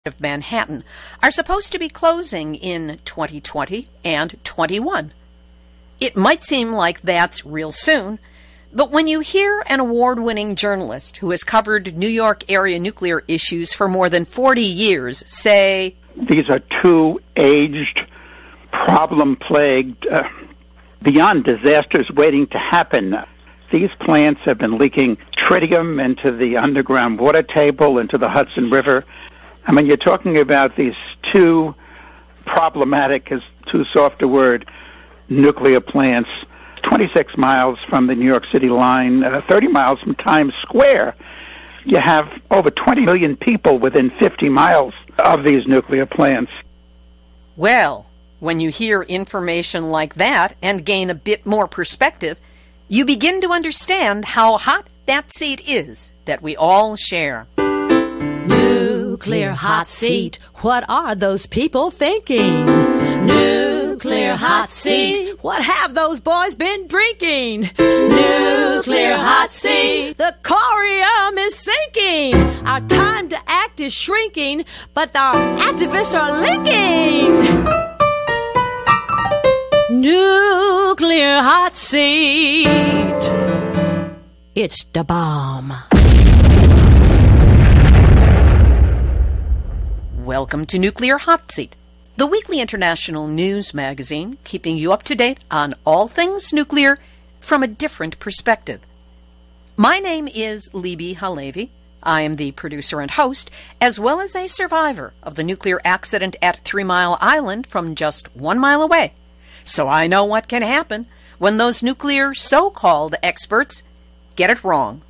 of Manhattan are supposed to be closing in 2020 and 21. It might seem like that's real soon, but when you hear an award-winning journalist who has covered New York area nuclear issues for more than 40 years say, "These are two aged, problem-plagued, beyond disasters waiting to happen. These plants have been leaking tritium into the underground water table, into the Hudson River. I mean, you're talking about these two problematic, is too soft a word, nuclear plants, 26 miles from the New York City line, 30 miles from Times Square. You have over 20 million people within 50 miles of these nuclear plants." Well, when you hear information like that and gain a bit more perspective, you begin to understand how hot that seat is that we all share. Nuclear hot seat, what are those people thinking? Nuclear hot seat, what have those boys been drinking? Nuclear hot seat, the corium is sinking. Our time to act is shrinking, but our activists are linking. Nuclear hot seat, it's the bomb. Welcome to Nuclear Hot Seat, the weekly international news magazine keeping you up to date on all things nuclear from a different perspective. My name is Libbe HaLevy. I am the producer and host, as well as a survivor of the nuclear accident at 3 Mile Island from just 1 mile away. So I know what can happen when those nuclear so-called experts get it wrong.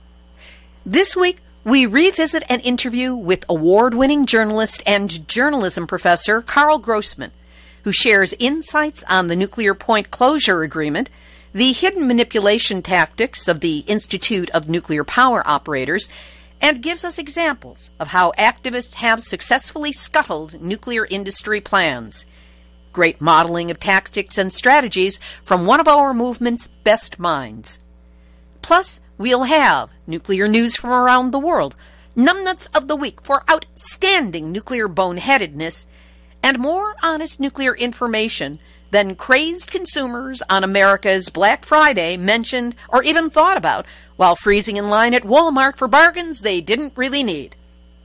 This week, we revisit an interview with award-winning journalist and journalism professor Carl Grossman, who shares insights on the nuclear point closure agreement, the hidden manipulation tactics of the Institute of Nuclear Power Operators, and gives us examples of how activists have successfully scuttled nuclear industry plans. Great modeling of tactics and strategies from one of our movement's best minds. Plus, we'll have nuclear news from around the world, numbnuts of the week for outstanding nuclear boneheadedness, and more honest nuclear information than crazed consumers on America's Black Friday mentioned or even thought about while freezing in line at Walmart for bargains they didn't really need.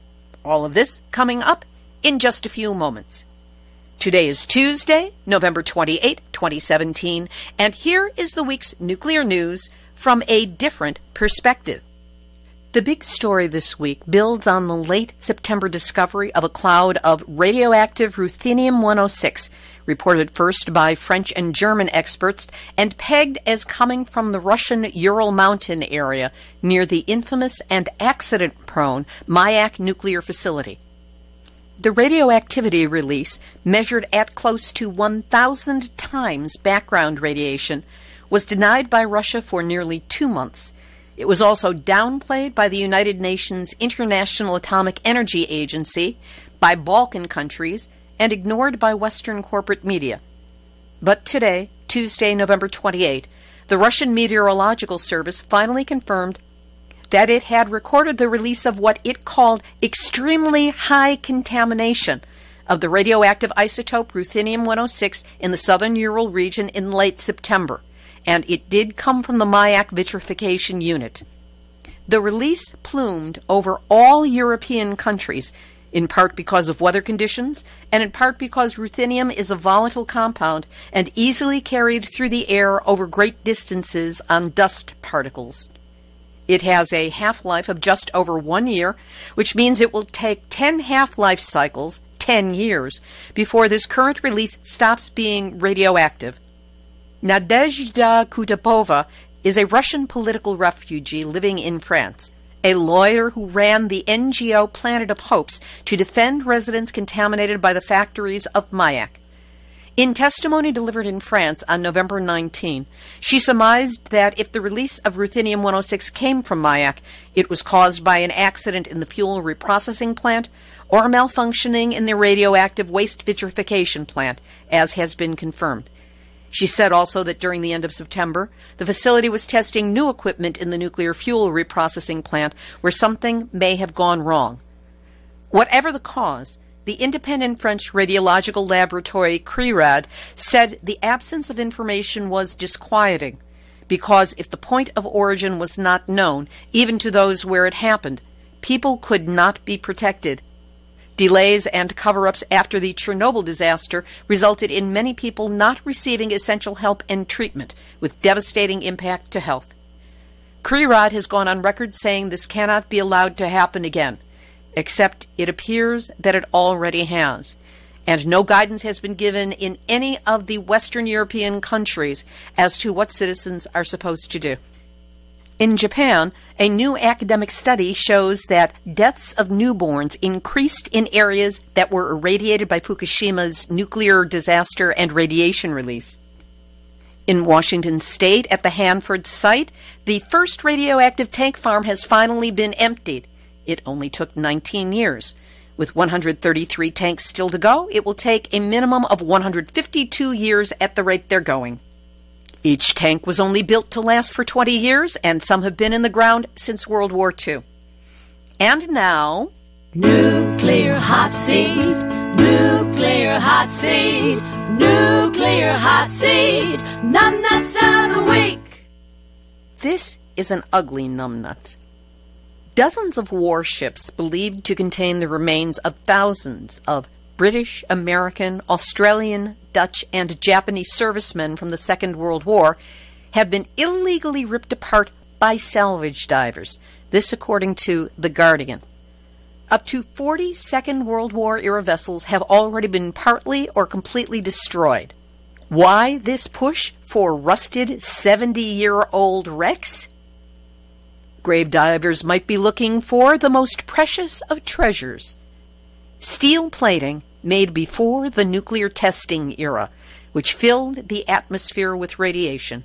All of this coming up in just a few moments. Today is Tuesday, November 28, 2017, and here is the week's nuclear news from a different perspective. The big story this week builds on the late September discovery of a cloud of radioactive ruthenium-106, reported first by French and German experts and pegged as coming from the Russian Ural Mountain area near the infamous and accident-prone Mayak nuclear facility. The radioactivity release, measured at close to 1,000 times background radiation, was denied by Russia for nearly 2 months. It was also downplayed by the United Nations International Atomic Energy Agency, by Balkan countries, and ignored by Western corporate media. But today, Tuesday, November 28, the Russian Meteorological Service finally confirmed that it had recorded the release of what it called extremely high contamination of the radioactive isotope ruthenium-106 in the southern Ural region in late September, and it did come from the Mayak vitrification unit. The release plumed over all European countries, in part because of weather conditions, and in part because ruthenium is a volatile compound and easily carried through the air over great distances on dust particles. It has a half-life of just over 1 year, which means it will take 10 half-life cycles, 10 years, before this current release stops being radioactive. Nadezhda Kutapova is a Russian political refugee living in France, a lawyer who ran the NGO Planet of Hopes to defend residents contaminated by the factories of Mayak. In testimony delivered in France on November 19, she surmised that if the release of ruthenium-106 came from Mayak, it was caused by an accident in the fuel reprocessing plant or malfunctioning in the radioactive waste vitrification plant, as has been confirmed. She said also that during the end of September, the facility was testing new equipment in the nuclear fuel reprocessing plant where something may have gone wrong. Whatever the cause, the independent French radiological laboratory CRIRAD said the absence of information was disquieting, because if the point of origin was not known, even to those where it happened, people could not be protected. Delays and cover-ups after the Chernobyl disaster resulted in many people not receiving essential help and treatment, with devastating impact to health. CRIRAD has gone on record saying this cannot be allowed to happen again, except it appears that it already has, and no guidance has been given in any of the Western European countries as to what citizens are supposed to do. In Japan, a new academic study shows that deaths of newborns increased in areas that were irradiated by Fukushima's nuclear disaster and radiation release. In Washington State, at the Hanford site, the first radioactive tank farm has finally been emptied. It only took 19 years. With 133 tanks still to go, it will take a minimum of 152 years at the rate they're going. Each tank was only built to last for 20 years, and some have been in the ground since World War II. And now... Nuclear hot seat, nuclear hot seat, nuclear hot seat, numbnuts of the week. This is an ugly numbnuts. Dozens of warships believed to contain the remains of thousands of British, American, Australian, Dutch, and Japanese servicemen from the Second World War have been illegally ripped apart by salvage divers. This according to The Guardian. Up to 40 Second World War-era vessels have already been partly or completely destroyed. Why this push for rusted 70-year-old wrecks? Grave divers might be looking for the most precious of treasures. Steel plating made before the nuclear testing era, which filled the atmosphere with radiation.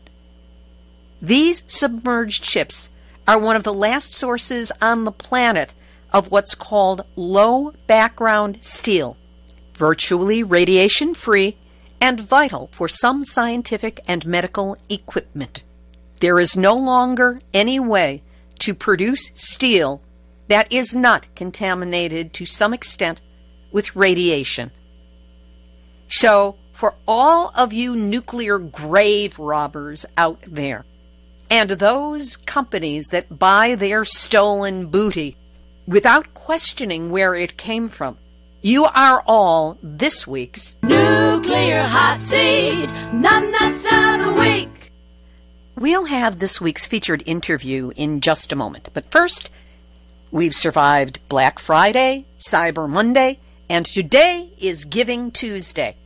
These submerged ships are one of the last sources on the planet of what's called low background steel, virtually radiation-free and vital for some scientific and medical equipment. There is no longer any way to produce steel that is not contaminated to some extent with radiation. So, for all of you nuclear grave robbers out there, and those companies that buy their stolen booty without questioning where it came from, you are all this week's Nuclear hot seat, numbnuts of the week. We'll have this week's featured interview in just a moment, but first, we've survived Black Friday, Cyber Monday, and today is Giving Tuesday.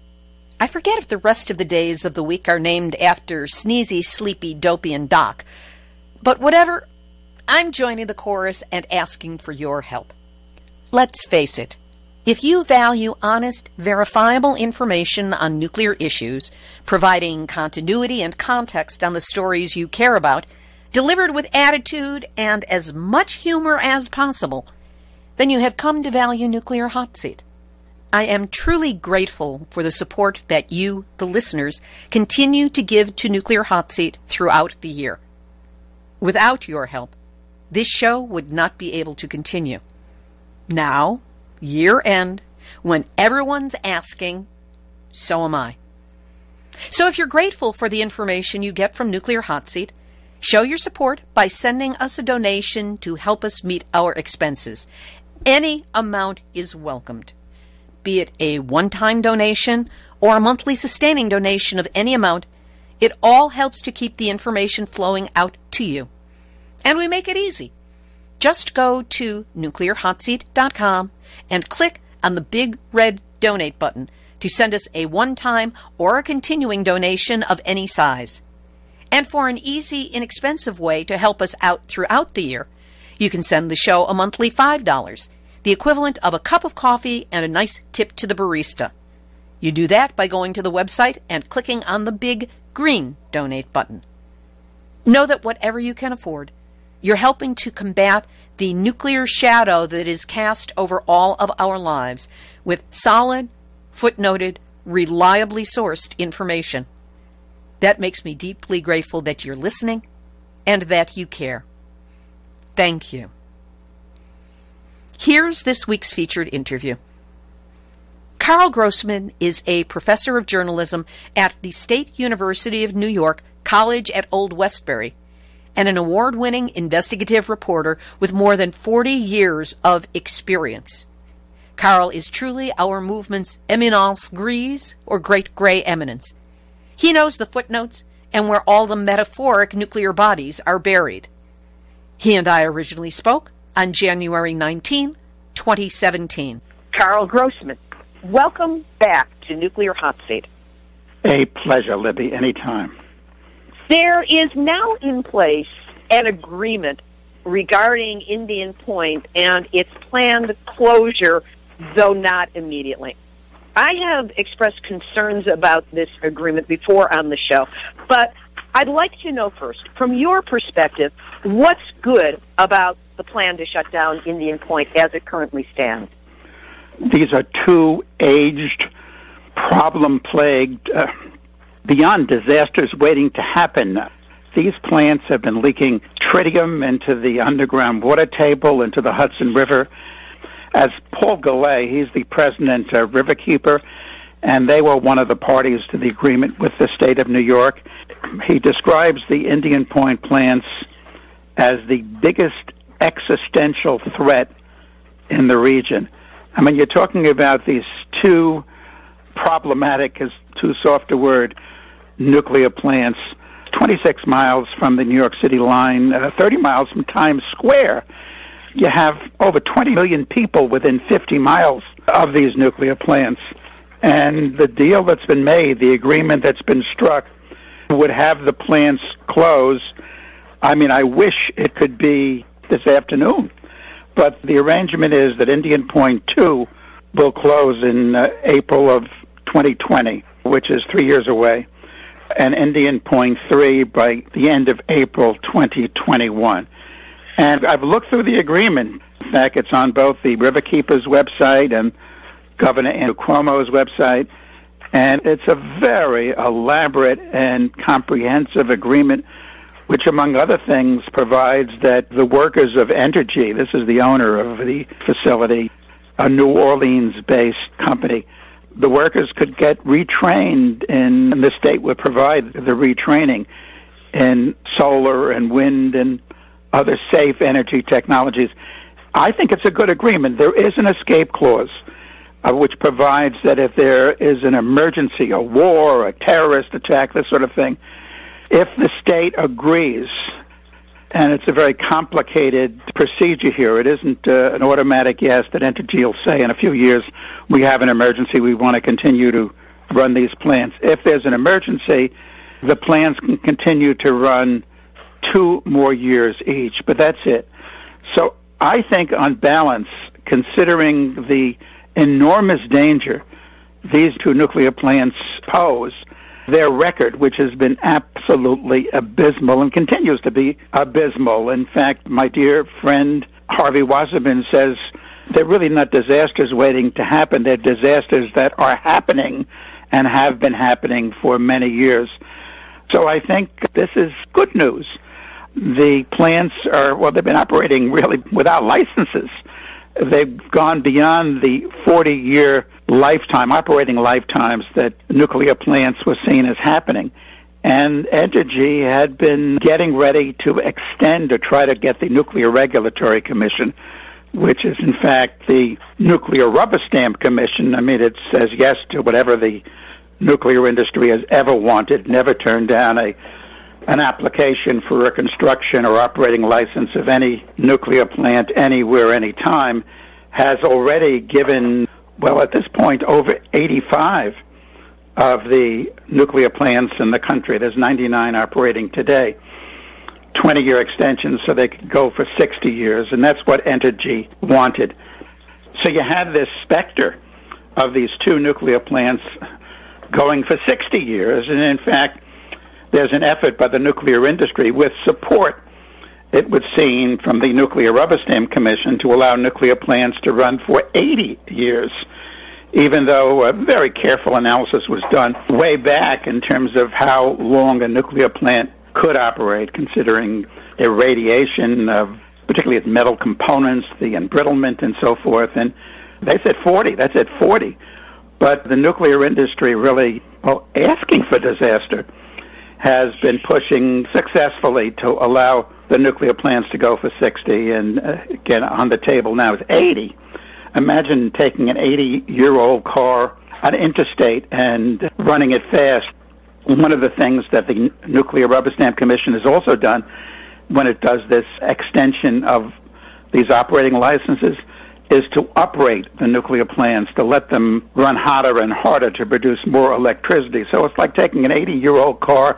I forget if the rest of the days of the week are named after Sneezy, Sleepy, Dopey, and Doc, but whatever, I'm joining the chorus and asking for your help. Let's face it, if you value honest, verifiable information on nuclear issues, providing continuity and context on the stories you care about, delivered with attitude and as much humor as possible, then you have come to value Nuclear Hot Seat. I am truly grateful for the support that you, the listeners, continue to give to Nuclear Hot Seat throughout the year. Without your help, this show would not be able to continue. Now, year end, when everyone's asking, so am I. So if you're grateful for the information you get from Nuclear Hot Seat, show your support by sending us a donation to help us meet our expenses. Any amount is welcomed, be it a one-time donation or a monthly sustaining donation of any amount. It all helps to keep the information flowing out to you. And we make it easy. Just go to nuclearhotseat.com and click on the big red donate button to send us a one-time or a continuing donation of any size. And for an easy, inexpensive way to help us out throughout the year, you can send the show a monthly $5, the equivalent of a cup of coffee and a nice tip to the barista. You do that by going to the website and clicking on the big green donate button. Know that whatever you can afford, you're helping to combat the nuclear shadow that is cast over all of our lives with solid, footnoted, reliably sourced information. That makes me deeply grateful that you're listening and that you care. Thank you. Here's this week's featured interview. Carl Grossman is a professor of journalism at the State University of New York College at Old Westbury and an award-winning investigative reporter with more than 40 years of experience. Carl is truly our movement's eminence grise, or great gray eminence. He knows the footnotes and where all the metaphoric nuclear bodies are buried. He and I originally spoke on January 19, 2017. Carl Grossman, welcome back to Nuclear Hot Seat. A pleasure, Libby, anytime. There is now in place an agreement regarding Indian Point and its planned closure, though not immediately. I have expressed concerns about this agreement before on the show, but I'd like to know first, from your perspective, what's good about the plan to shut down Indian Point as it currently stands? These are two aged, problem-plagued, beyond disasters waiting to happen. These plants have been leaking tritium into the underground water table, into the Hudson River. As Paul Goulet, he's the president of Riverkeeper, and they were one of the parties to the agreement with the state of New York. He describes the Indian Point plants as the biggest existential threat in the region. I mean, you're talking about these two problematic, is too soft a word, nuclear plants, 26 miles from the New York City line, 30 miles from Times Square. You have over 20 million people within 50 miles of these nuclear plants. And the deal that's been made, the agreement that's been struck, would have the plants close. I mean, I wish it could be this afternoon. But the arrangement is that Indian Point 2 will close in April of 2020, which is 3 years away, and Indian Point 3 by the end of April 2021. And I've looked through the agreement. In fact, it's on both the Riverkeeper's website and Governor Andrew Cuomo's website. And it's a very elaborate and comprehensive agreement, which, among other things, provides that the workers of Entergy, this is the owner of the facility, a New Orleans-based company, the workers could get retrained, and the state would provide the retraining in solar and wind and other safe energy technologies. I think it's a good agreement. There is an escape clause, which provides that if there is an emergency, a war, a terrorist attack, this sort of thing, if the state agrees, and it's a very complicated procedure here, it isn't an automatic yes that Entergy will say in a few years, we have an emergency, we want to continue to run these plants. If there's an emergency, the plants can continue to run 2 more years each, but that's it. So I think on balance, considering the enormous danger these 2 nuclear plants pose, their record, which has been absolutely abysmal and continues to be abysmal. In fact, my dear friend Harvey Wasserman says they're really not disasters waiting to happen. They're disasters that are happening and have been happening for many years. So I think this is good news. The plants are, well, they've been operating really without licenses. They've gone beyond the 40-year lifetime, operating lifetimes that nuclear plants were seen as happening. And Entergy had been getting ready to extend or try to get the Nuclear Regulatory Commission, which is in fact the Nuclear Rubber Stamp Commission. I mean, it says yes to whatever the nuclear industry has ever wanted, never turned down an application for a construction or operating license of any nuclear plant anywhere, anytime, has already given, well, at this point, over 85 of the nuclear plants in the country. There's 99 operating today. 20-year extensions so they could go for 60 years, and that's what Entergy wanted. So you have this specter of these 2 nuclear plants going for 60 years, and in fact, there's an effort by the nuclear industry with support, it would seem, from the Nuclear Rubber Stamp Commission to allow nuclear plants to run for 80 years, even though a very careful analysis was done way back in terms of how long a nuclear plant could operate, considering irradiation of particularly its metal components, the embrittlement and so forth. And they said 40. That's at 40. But the nuclear industry really, asking for disaster, has been pushing successfully to allow the nuclear plants to go for 60. And again, on the table now is 80. Imagine taking an 80-year-old car on interstate and running it fast. One of the things that the Nuclear Rubber Stamp Commission has also done when it does this extension of these operating licenses is to uprate the nuclear plants, to let them run hotter and harder to produce more electricity. So it's like taking an 80-year-old car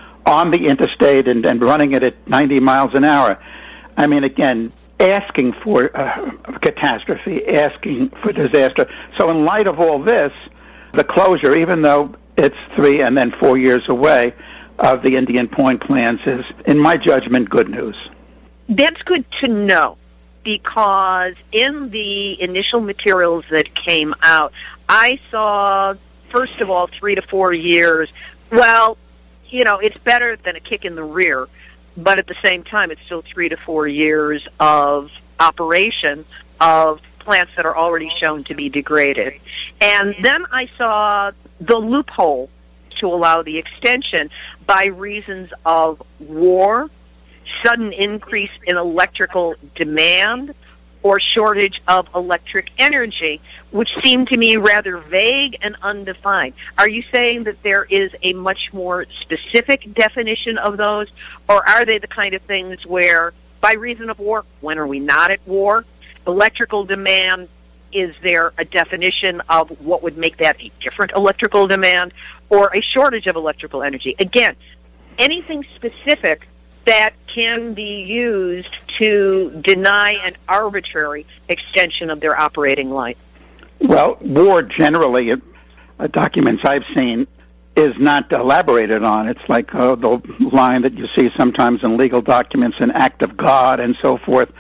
on the interstate and running it at 90 miles an hour. I mean, again, asking for catastrophe, asking for disaster. So in light of all this, the closure, even though it's 3 and then 4 years away, of the Indian Point plants is, in my judgment, good news. That's good to know, because in the initial materials that came out, I saw, first of all, 3 to 4 years. Well, you know, it's better than a kick in the rear, but at the same time, it's still 3 to 4 years of operation of plants that are already shown to be degraded. And then I saw the loophole to allow the extension by reasons of war, sudden increase in electrical demand, or shortage of electric energy, which seem to me rather vague and undefined. Are you saying that there is a much more specific definition of those, or are they the kind of things where, by reason of war, when are we not at war? Electrical demand, is there a definition of what would make that a different electrical demand, or a shortage of electrical energy? Again, anything specific that can be used to deny an arbitrary extension of their operating life. Well, war generally, documents I've seen, is not elaborated on. It's like the line that you see sometimes in legal documents, an act of God and so forth.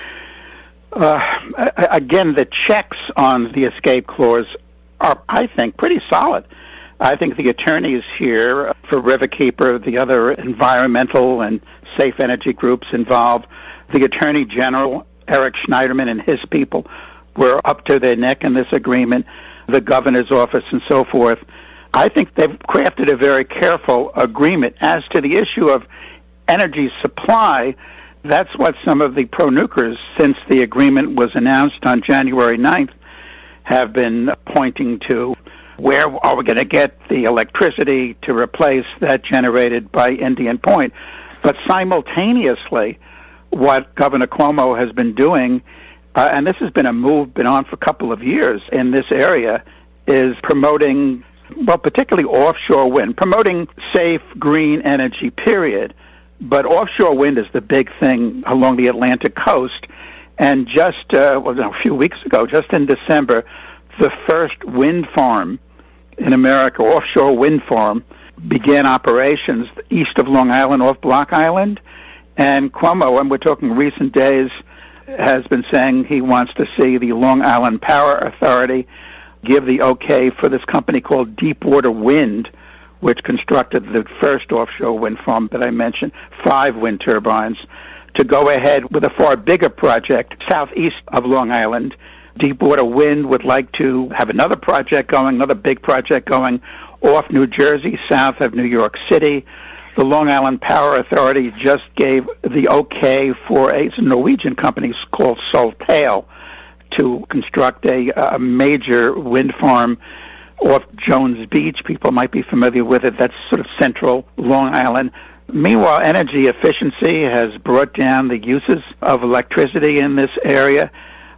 Again, the checks on the escape clause are, I think, pretty solid. I think the attorneys here for Riverkeeper, the other environmental and safe energy groups involved, the Attorney General, Eric Schneiderman, and his people were up to their neck in this agreement, the governor's office and so forth. I think they've crafted a very careful agreement. As to the issue of energy supply, that's what some of the pro-nukers, since the agreement was announced on January 9th, have been pointing to. Where are we going to get the electricity to replace that generated by Indian Point? But simultaneously, what Governor Cuomo has been doing, and this has been a move been on for a couple of years in this area, is promoting, well, particularly offshore wind, promoting safe, green energy, period. But offshore wind is the big thing along the Atlantic coast. And just a few weeks ago, just in December, the first wind farm in America, offshore wind farm, began operations east of Long Island off Block Island. And Cuomo, and we're talking recent days, has been saying he wants to see the Long Island Power Authority give the okay for this company called Deepwater Wind, which constructed the first offshore wind farm that I mentioned, 5 wind turbines, to go ahead with a far bigger project southeast of Long Island. Deepwater Wind would like to have another project going, another big project going off New Jersey, south of New York City. The Long Island Power Authority just gave the okay for a Norwegian company called Soltail to construct a major wind farm off Jones Beach. People might be familiar with it. That's sort of central Long Island. Meanwhile, energy efficiency has brought down the uses of electricity in this area.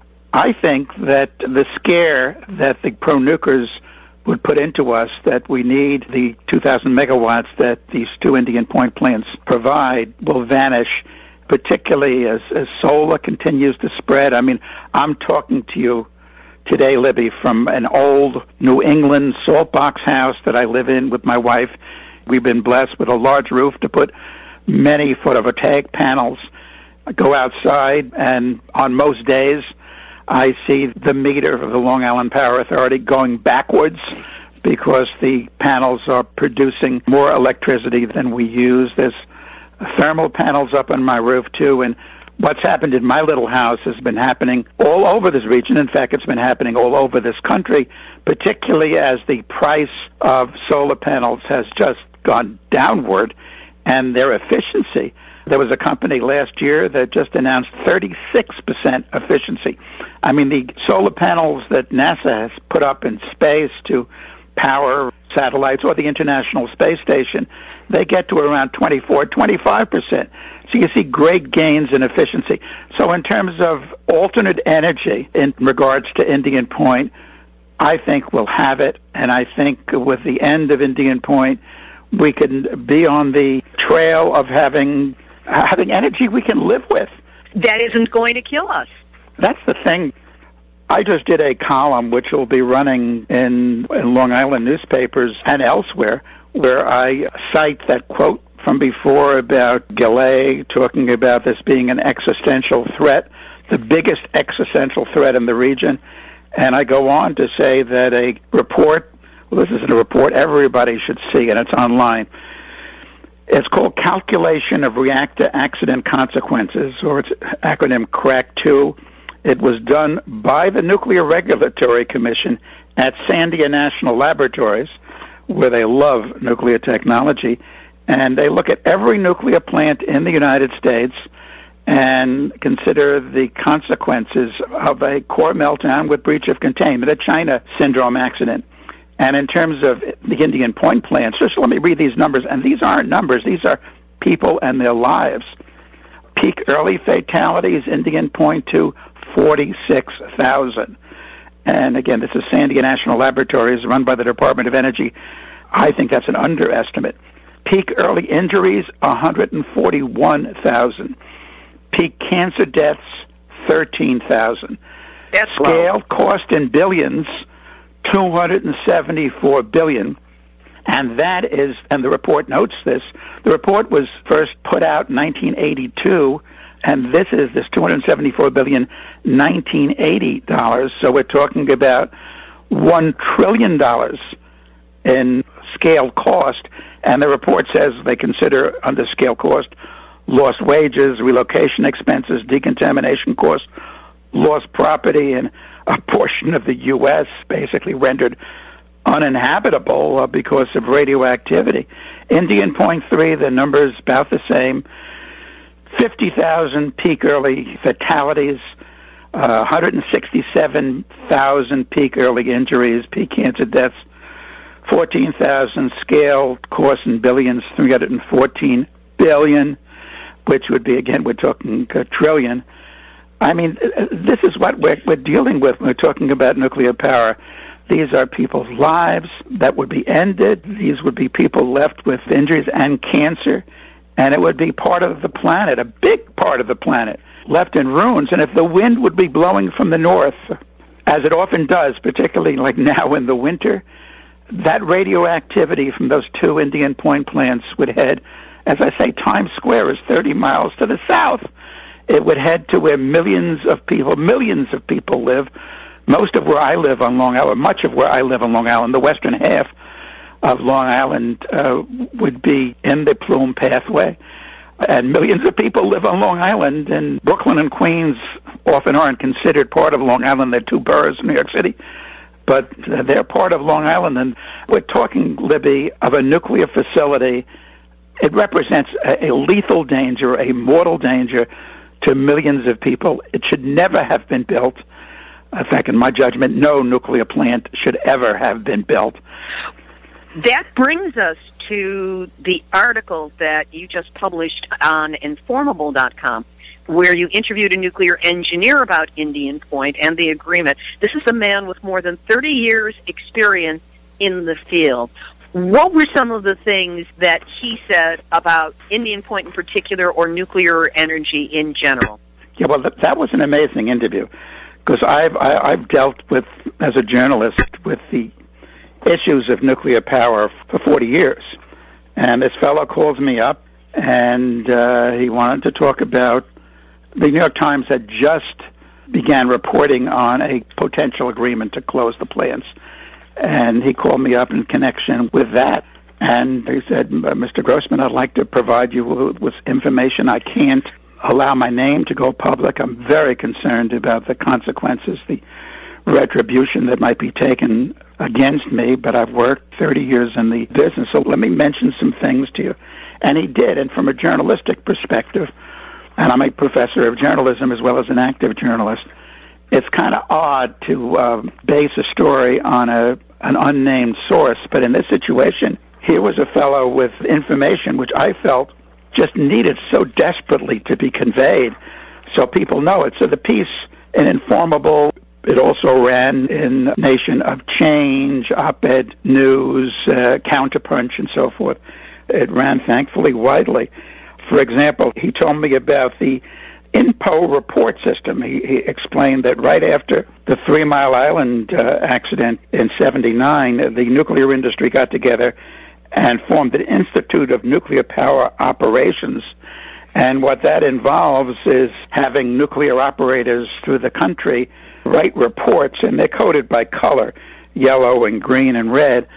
I think that the scare that the pro-nukers would put into us, that we need the 2,000 megawatts that these 2 Indian Point plants provide, will vanish, particularly as solar continues to spread. I mean, I'm talking to you today, Libby, from an old New England salt box house that I live in with my wife. We've been blessed with a large roof to put many photovoltaic panels. I go outside, and on most days, I see the meter of the Long Island Power Authority going backwards because the panels are producing more electricity than we use. There's thermal panels up on my roof, too, and What's happened in my little house has been happening all over this region. In fact, it's been happening all over this country, particularly as the price of solar panels has just gone downward and their efficiency. There was a company last year that just announced 36% efficiency. I mean, the solar panels that NASA has put up in space to power satellites or the International Space Station, they get to around 25%. So you see great gains in efficiency. So in terms of alternate energy in regards to Indian Point, I think we'll have it. And I think with the end of Indian Point, we can be on the trail of having energy we can live with. That isn't going to kill us. That's the thing. I just did a column which will be running in Long Island newspapers and elsewhere, where I cite that quote from before about Gillet talking about this being an existential threat, the biggest existential threat in the region. And I go on to say that a report, well, this isn't a report, everybody should see, and it's online. It's called Calculation of Reactor Accident Consequences, or its acronym CRAC-2. It was done by the Nuclear Regulatory Commission at Sandia National Laboratories, where they love nuclear technology, and they look at every nuclear plant in the United States and consider the consequences of a core meltdown with breach of containment, a China syndrome accident. And in terms of the Indian Point plants, just let me read these numbers, and these aren't numbers, these are people and their lives. Peak early fatalities, Indian Point 2, 46,000. And again, this is Sandia National Laboratories, run by the Department of Energy. I think that's an underestimate. Peak early injuries, 141,000. Peak cancer deaths, 13,000. That's Scale low. cost in billions, $274 billion. And that is, and the report notes this, the report was first put out in 1982, and this $274 billion, $1980. So we're talking about $1 trillion in scale cost. And the report says they consider under scale cost lost wages, relocation expenses, decontamination costs, lost property, and a portion of the U.S. basically rendered uninhabitable because of radioactivity. Indian Point 3, the number's about the same. 50,000 peak early fatalities, 167,000 peak early injuries, peak cancer deaths, 14,000 scale costs in billions, $314 billion, which would be, again, we're talking a trillion. I mean, this is what we're dealing with when we're talking about nuclear power. These are people's lives that would be ended. These would be people left with injuries and cancer, and it would be part of the planet, a big part of the planet, left in ruins. And if the wind would be blowing from the north, as it often does, particularly like now in the winter, that radioactivity from those two Indian Point plants would head, as I say, Times Square is 30 miles to the south. It would head to where millions of people live. Most of where I live on Long Island, much of where I live on Long Island, the western half of Long Island would be in the Plume pathway. And millions of people live on Long Island, and Brooklyn and Queens often aren't considered part of Long Island. They're two boroughs in New York City, but they're part of Long Island. And we're talking, Libby, of a nuclear facility. It represents a lethal danger, a mortal danger to millions of people. It should never have been built. In fact, in my judgment, no nuclear plant should ever have been built. That brings us to the article that you just published on Informable.com, where you interviewed a nuclear engineer about Indian Point and the agreement. This is a man with more than 30 years' experience in the field. What were some of the things that he said about Indian Point in particular, or nuclear energy in general? Yeah, well, that was an amazing interview, because I've dealt with, as a journalist, with the issues of nuclear power for 40 years. And this fellow calls me up, and he wanted to talk about, the New York Times had just began reporting on a potential agreement to close the plants. And he called me up in connection with that. And he said, Mr. Grossman, I'd like to provide you with information I can't allow my name to go public. I'm very concerned about the consequences, the retribution that might be taken against me, but I've worked 30 years in the business, so let me mention some things to you. And he did, and from a journalistic perspective, and I'm a professor of journalism as well as an active journalist, it's kind of odd to base a story on an unnamed source, but in this situation, here was a fellow with information which I felt just needed so desperately to be conveyed so people know it. So the piece in Informable, it also ran in Nation of Change, Op-Ed News, Counterpunch, and so forth. It ran, thankfully, widely. For example, he told me about the INPO report system. He explained that right after the 3 Mile Island accident in '79, the nuclear industry got together and formed an Institute of Nuclear Power Operations. And what that involves is having nuclear operators through the country write reports, and they're coded by color, yellow and green and red,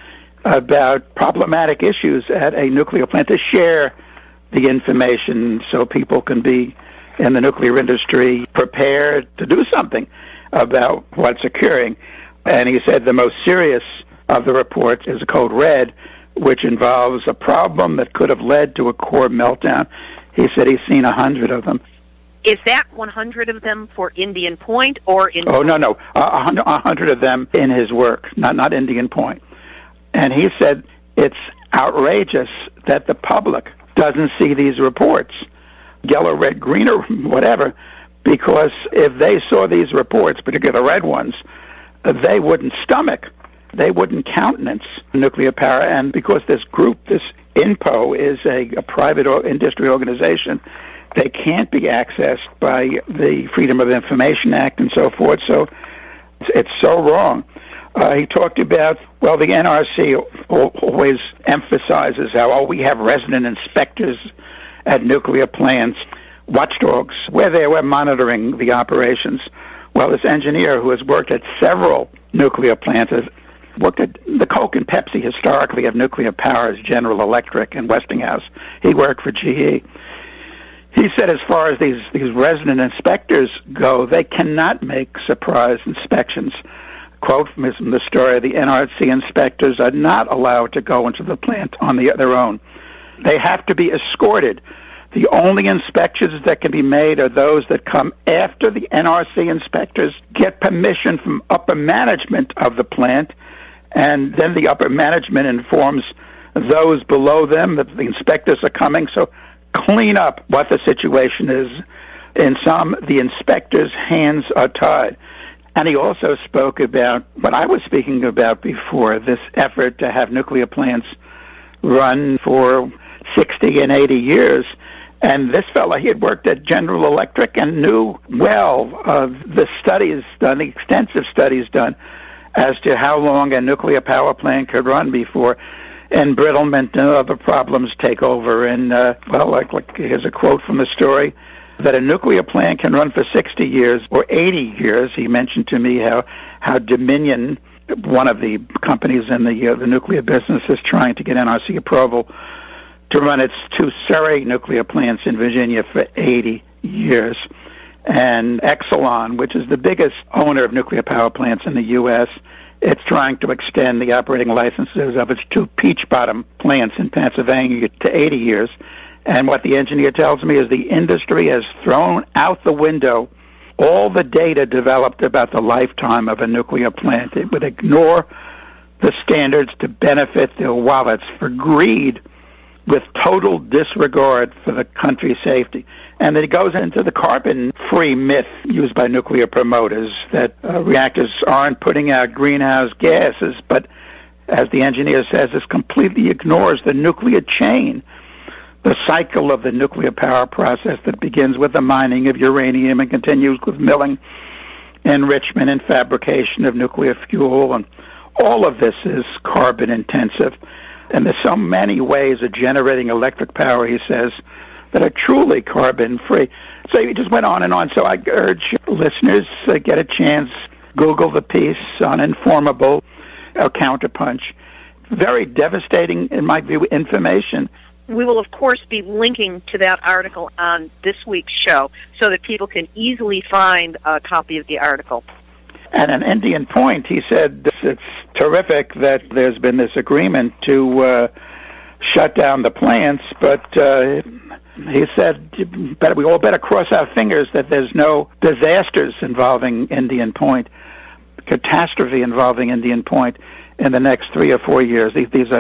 about problematic issues at a nuclear plant to share the information so people can be in the nuclear industry prepared to do something about what's occurring. And he said the most serious of the reports is code red, which involves a problem that could have led to a core meltdown. He said he's seen 100 of them. Is that 100 of them for Indian Point or in... Oh, no. 100 of them in his work, not Indian Point. And he said it's outrageous that the public doesn't see these reports, yellow, red, green, or whatever, because if they saw these reports, particularly the red ones, they wouldn't stomach, they wouldn't countenance nuclear power. And because this group, this INPO, is a private industry organization, they can't be accessed by the Freedom of Information Act and so forth. So it's so wrong. He talked about, well, the NRC always emphasizes how, we have resident inspectors at nuclear plants, watchdogs. We're monitoring the operations. Well, this engineer who has worked at several nuclear plants, has worked at the Coke and Pepsi historically of nuclear power as General Electric and Westinghouse. He worked for GE. He said as far as these resident inspectors go, they cannot make surprise inspections. Quote from the story, the NRC inspectors are not allowed to go into the plant on their own. They have to be escorted. The only inspections that can be made are those that come after the NRC inspectors get permission from upper management of the plant, and then the upper management informs those below them that the inspectors are coming. So clean up what the situation is. In some, the inspectors' hands are tied. And he also spoke about what I was speaking about before, this effort to have nuclear plants run for 60 and 80 years. And this fellow, he had worked at General Electric and knew well of the studies done, the extensive studies done, as to how long a nuclear power plant could run before embrittlement and other problems take over. And, like here's a quote from the story, that a nuclear plant can run for 60 years or 80 years. He mentioned to me how Dominion, one of the companies in the nuclear business, is trying to get NRC approval to run its 2 Surrey nuclear plants in Virginia for 80 years. And Exelon, which is the biggest owner of nuclear power plants in the U.S., it's trying to extend the operating licenses of its 2 Peach Bottom plants in Pennsylvania to 80 years. And what the engineer tells me is the industry has thrown out the window all the data developed about the lifetime of a nuclear plant. It would ignore the standards to benefit their wallets for greed with total disregard for the country's safety. And it goes into the carbon-free myth used by nuclear promoters that reactors aren't putting out greenhouse gases, but as the engineer says, this completely ignores the nuclear chain, the cycle of the nuclear power process that begins with the mining of uranium and continues with milling, enrichment, and fabrication of nuclear fuel. And all of this is carbon intensive. And there's so many ways of generating electric power, he says, that are truly carbon-free. So he just went on and on. So I urge listeners to get a chance, Google the piece on Informable or Counterpunch. Very devastating, in my view, information. We will, of course, be linking to that article on this week's show so that people can easily find a copy of the article. And in Indian Point, he said it's terrific that there's been this agreement to shut down the plants, but he said we all better cross our fingers that there's no disasters involving Indian Point, catastrophe involving Indian Point in the next 3 or 4 years.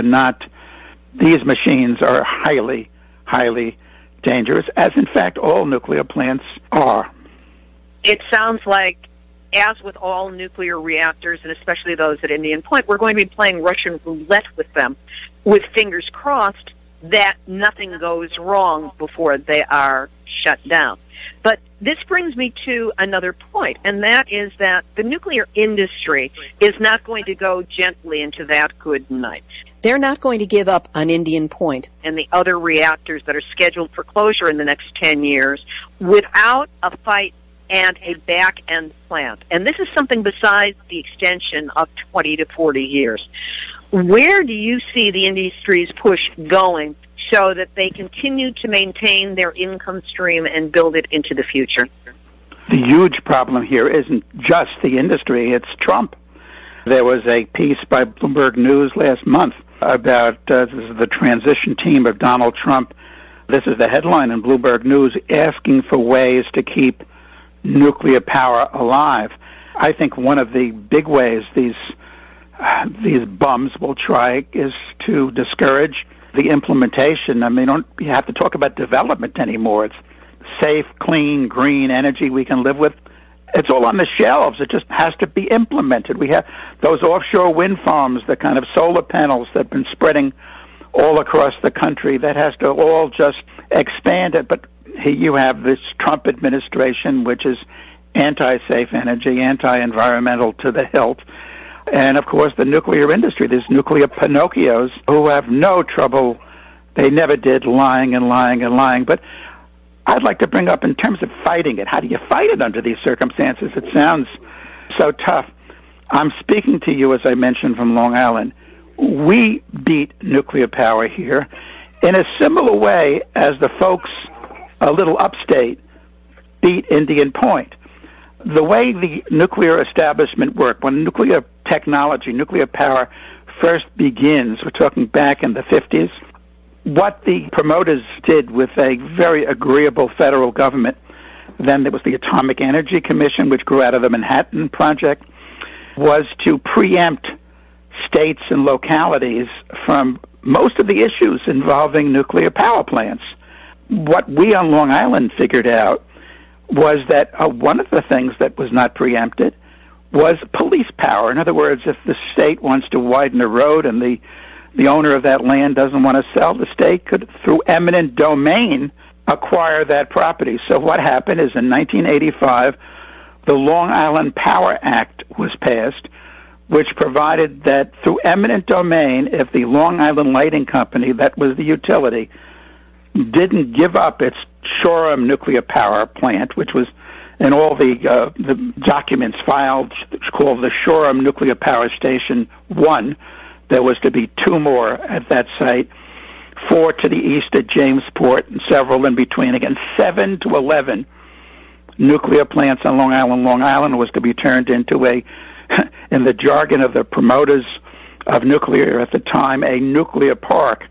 These machines are highly, highly dangerous, as in fact all nuclear plants are. It sounds like, as with all nuclear reactors, and especially those at Indian Point, we're going to be playing Russian roulette with them, with fingers crossed that nothing goes wrong before they are shut down. But this brings me to another point, and that is that the nuclear industry is not going to go gently into that good night. They're not going to give up on Indian Point And the other reactors that are scheduled for closure in the next 10 years without a fight and a back-end plant. And this is something besides the extension of 20 to 40 years. Where do you see the industry's push going so that they continue to maintain their income stream and build it into the future? The huge problem here isn't just the industry, it's Trump. There was a piece by Bloomberg News last month about the transition team of Donald Trump. This is the headline in Bloomberg News, asking for ways to keep nuclear power alive. I think one of the big ways these bums will try is to discourage the implementation. I mean, you have to talk about development anymore. It's safe, clean, green energy we can live with. It's all on the shelves. It just has to be implemented. We have those offshore wind farms, the kind of solar panels that have been spreading all across the country. That has to all just expand it. But here you have this Trump administration, which is anti-safe energy, anti-environmental to the hilt. And, of course, the nuclear industry, these nuclear Pinocchios who have no trouble, they never did, lying and lying and lying. But I'd like to bring up in terms of fighting it. How do you fight it under these circumstances? It sounds so tough. I'm speaking to you, as I mentioned, from Long Island. We beat nuclear power here in a similar way as the folks a little upstate beat Indian Point. The way the nuclear establishment worked, when nuclear technology, nuclear power first begins, we're talking back in the 50s, what the promoters did with a very agreeable federal government, then there was the Atomic Energy Commission, which grew out of the Manhattan Project, was to preempt states and localities from most of the issues involving nuclear power plants. What we on Long Island figured out was that one of the things that was not preempted was police power. In other words, if the state wants to widen a road and the owner of that land doesn't want to sell, the state could, through eminent domain, acquire that property. So what happened is in 1985, the Long Island Power Act was passed, which provided that through eminent domain, if the Long Island Lighting Company, that was the utility, didn't give up its Shoreham nuclear power plant, which was in all the documents filed, called the Shoreham Nuclear Power Station 1, there was to be 2 more at that site, 4 to the east at Jamesport, and several in between. Again, 7 to 11 nuclear plants on Long Island. Long Island was to be turned into in the jargon of the promoters of nuclear at the time, a nuclear park.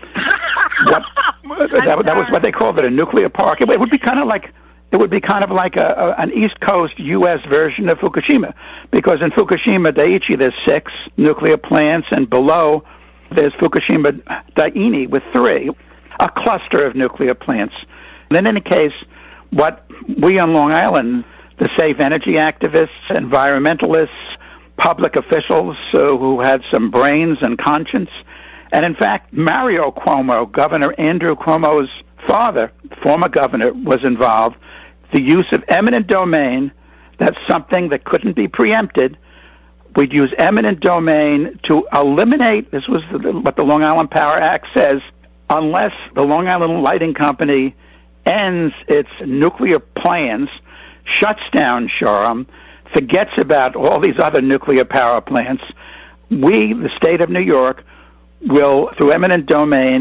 That was what they called it, a nuclear park. It would be kind of like an East Coast U.S. version of Fukushima, because in Fukushima Daiichi there's 6 nuclear plants, and below there's Fukushima Daini with 3, a cluster of nuclear plants. And in any case, what we on Long Island, the safe energy activists, environmentalists, public officials who had some brains and conscience, and in fact Mario Cuomo, Governor Andrew Cuomo's father, former governor, was involved. The use of eminent domain, that's something that couldn't be preempted. We'd use eminent domain to eliminate, this was what the Long Island Power Act says, unless the Long Island Lighting Company ends its nuclear plans, shuts down Shoreham, forgets about all these other nuclear power plants, we, the state of New York, will, through eminent domain,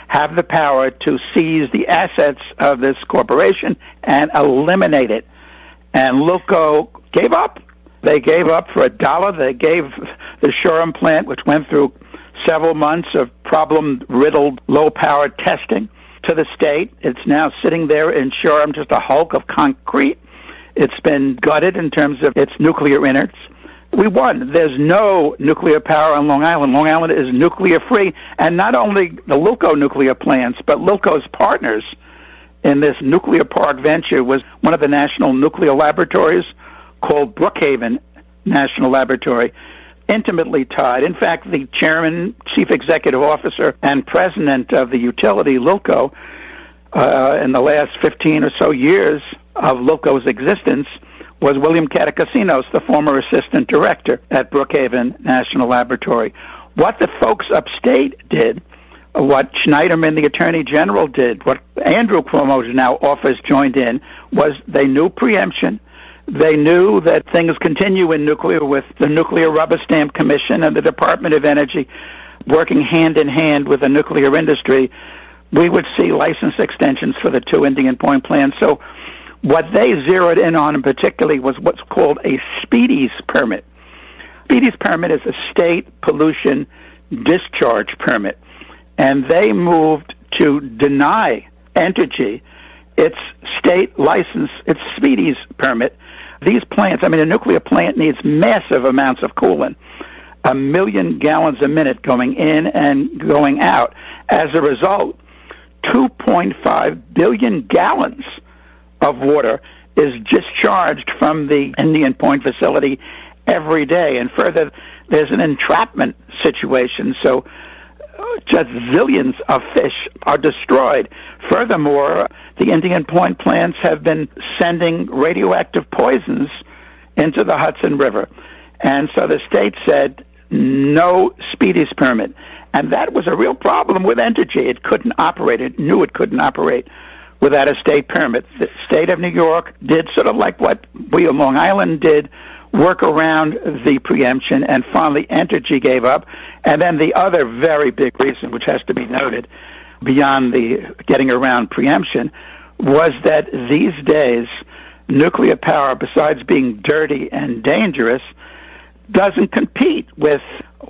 have the power to seize the assets of this corporation and eliminate it. And Lilco gave up. They gave up for $1. They gave the Shoreham plant, which went through several months of problem-riddled, low-power testing, to the state. It's now sitting there in Shoreham, just a hulk of concrete. It's been gutted in terms of its nuclear innards. We won. There's no nuclear power on Long Island. Long Island is nuclear-free, and not only the Lilco nuclear plants, but Lilco's partners in this nuclear park venture was one of the national nuclear laboratories called Brookhaven National Laboratory, intimately tied. In fact, the chairman, chief executive officer, and president of the utility, Lilco, in the last 15 or so years of Lilco's existence, was William Catacasinos, the former assistant director at Brookhaven National Laboratory. What the folks upstate did, what Schneiderman, the attorney general, did, what Andrew Cuomo now offers joined in, was they knew preemption. They knew that things continue in nuclear with the Nuclear Rubber Stamp Commission and the Department of Energy working hand in hand with the nuclear industry. We would see license extensions for the two Indian Point plants. So what they zeroed in on particularly was what's called a Speedies permit. Speedies permit is a state pollution discharge permit, and they moved to deny Entergy its state license, its Speedies permit. These plants, a nuclear plant needs massive amounts of coolant, 1 million gallons a minute going in and going out. As a result, 2.5 billion gallons of water is discharged from the Indian Point facility every day. And further, there's an entrapment situation, so just zillions of fish are destroyed. Furthermore, the Indian Point plants have been sending radioactive poisons into the Hudson River. And so the state said, no Speedies permit. And that was a real problem with Entergy. It couldn't operate. It knew it couldn't operate without a state permit. The state of New York did sort of like what we in Long Island did, work around the preemption, and finally Entergy gave up. And then the other very big reason, which has to be noted, beyond the getting around preemption, was that these days nuclear power, besides being dirty and dangerous, doesn't compete with,